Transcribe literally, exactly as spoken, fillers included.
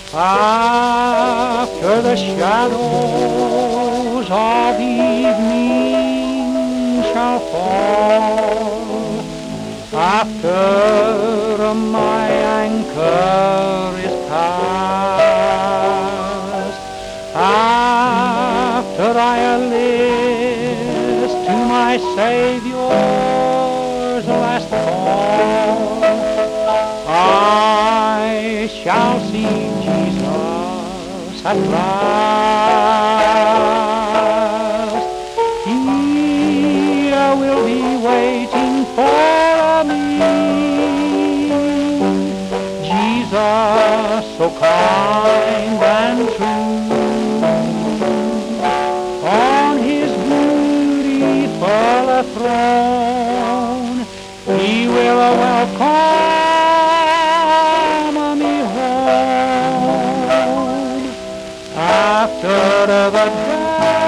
After the shadows of evening shall fall, after my anchor is cast, after I list to my Savior's last call, I shall see Jesus at last. He will be waiting for me. Jesus, so kind and true, on his beautiful throne, he will welcome me home after the